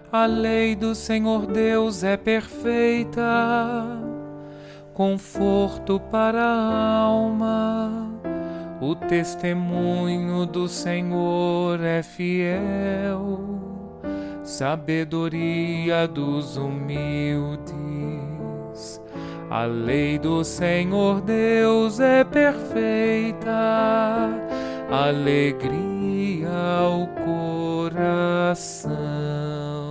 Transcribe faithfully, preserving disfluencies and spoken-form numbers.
A lei do Senhor Deus é perfeita, conforto para a alma. O testemunho do Senhor é fiel, sabedoria dos humildes. A lei do Senhor Deus é perfeita, alegria ao coração.